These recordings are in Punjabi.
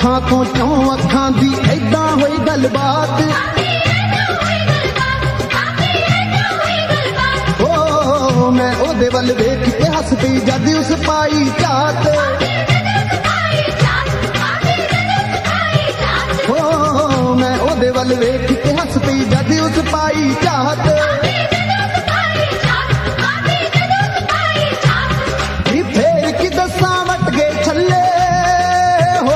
ਅੱਖਾਂ ਤੋਂ ਚੌਂ ਅੱਖਾਂ ਦੀ ਏਦਾਂ ਹੋਈ ਗੱਲਬਾਤ। ਓ ਮੈਂ ਉਹਦੇ ਵੱਲ ਵੇਖ ਕੇ ਹੱਸ ਪਈ ਜਦ ਉਸ ਪਾਈ ਝਾਤ। ਓ ਮੈਂ ਉਹਦੇ ਵੱਲ ਵੇਖ ਕੇ ਹੱਸ ਪਈ ਜਦ ਉਸ ਪਾਈ ਝਾਤ। ਫੇਰ ਕੀ ਦੱਸਾਂ ਵੱਟ ਗਏ ਛੱਲੇ ਹੋ,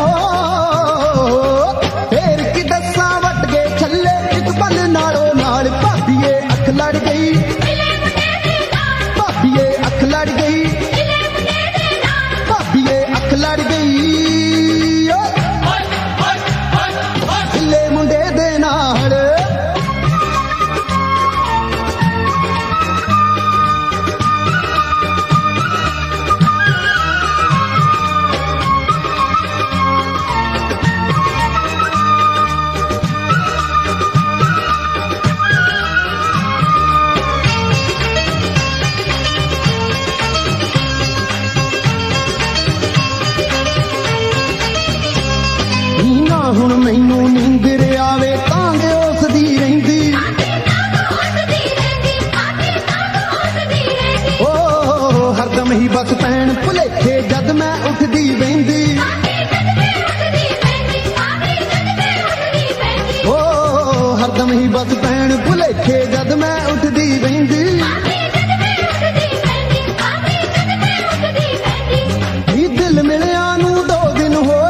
ਫੇਰ ਕੀ ਦੱਸਾਂ ਵੱਟ ਗਏ ਛੱਲੇ। ਇੱਕ ਪਲ ਨਾਲੋਂ ਨਾਲ ਭਾਬੀਏ ਅੱਖ ਲੜ ਗਈ, ਭਾਬੀਏ ਅੱਖ ਲੜ ਗਈ, ਭਾਬੀਏ ਅੱਖ ਲੜ ਗਈ ਢਿੱਲੇ ਮੁੰਡੇ ਦੇ ਨਾਲ। ਹੁਣ ਮੈਨੂੰ ਨੀਂਦਰ ਆਵੇ ਕਾਂਗ ਉਸਦੀ ਰਹਿੰਦੀ। ਓ ਹਰਦਮ ਹੀ ਬਸ ਪੈਣ ਭੁਲੇਖੇ ਜਦ ਮੈਂ ਉੱਠਦੀ ਬਹਿੰਦੀ। ਓ ਹਰਦਮ ਹੀ ਬਸ ਪੈਣ ਭੁਲੇਖੇ ਜਦ ਮੈਂ ਉੱਠਦੀ ਬਹਿੰਦੀ। ਦਿਲ ਮਿਲਿਆ ਨੂੰ 2 ਦਿਨ ਹੋਏ,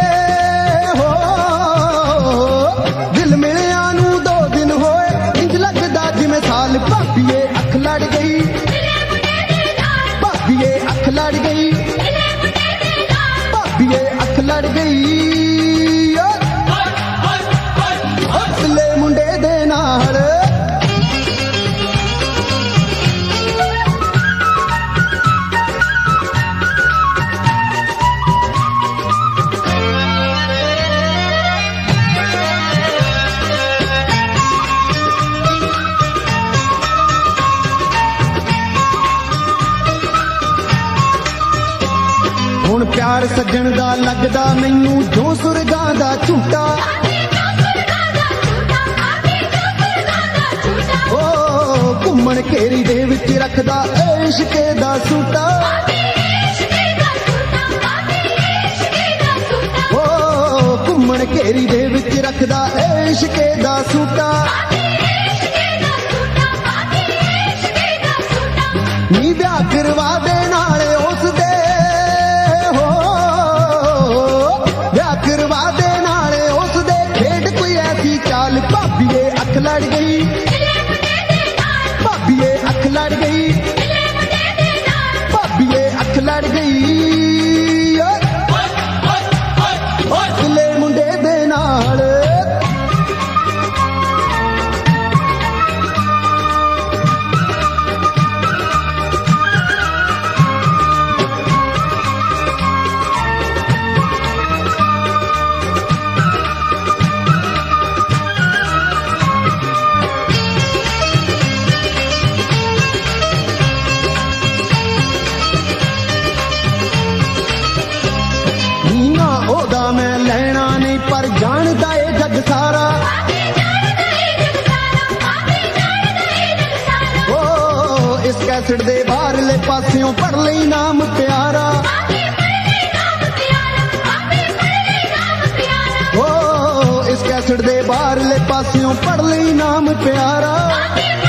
ਭਾਬੀਏ ਅੱਖ ਲੜ ਗਈ, ਭਾਬੀਏ ਅੱਖ ਲੜ ਗਈ, ਭਾਬੀਏ ਅੱਖ ਲੜ ਗਈ ਢਿੱਲੇ ਮੁੰਡੇ ਦੇ ਨਾਲ। ਹੁਣ ਪਿਆਰ ਸੱਜਣ ਦਾ ਲੱਗਦਾ ਮੈਨੂੰ ਜੋ ਸੁਰਗਾਂ ਦਾ ਝੂਟਾ। ਓ ਘੁੰਮਣ ਘੇਰੀ ਦੇ ਵਿੱਚ ਰੱਖਦਾ ਇਸ਼ਕੇ ਦਾ ਸੂਟਾ। ਓ ਘੁੰਮਣ ਘੇਰੀ ਦੇ ਵਿੱਚ ਰੱਖਦਾ ਇਸ਼ਕੇ ਦਾ ਸੂਟਾ। ਨੀ ਵਿਆਹ ਕਰਵਾ ਦੇ ਨਾਲੇ ਉਸ ਦੇ, ਕਰਵਾ ਦੇ ਨਾਲੇ ਉਸ ਦੇ ਖੇਡ ਕੋਈ ਐਸੀ ਚਾਲ। ਭਾਬੀਏ ਅੱਖ ਲੜ ਗਈ, ਭਾਬੀਏ ਅੱਖ ਲੜ ਗਈ, ਭਾਬੀਏ ਅੱਖ ਲੜ ਗਈ ਢਿੱਲੇ ਮੁੰਡੇ ਦੇ ਨਾਲ। ਉਹਦਾ ਮੈਂ ਲੈਣਾ ਨਹੀਂ ਪਰ ਜਾਣਦਾ ਏ ਜੱਗ ਸਾਰਾ। ਓ ਇਸ ਕੈਸਟ ਦੇ ਬਾਹਰਲੇ ਪਾਸਿਓਂ ਪੜ ਲਈ ਨਾਮ ਪਿਆਰਾ। ਓ ਇਸ ਕੈਸਟ ਦੇ ਬਾਹਰਲੇ ਪਾਸਿਓਂ ਪੜ ਲਈ ਨਾਮ ਪਿਆਰਾ।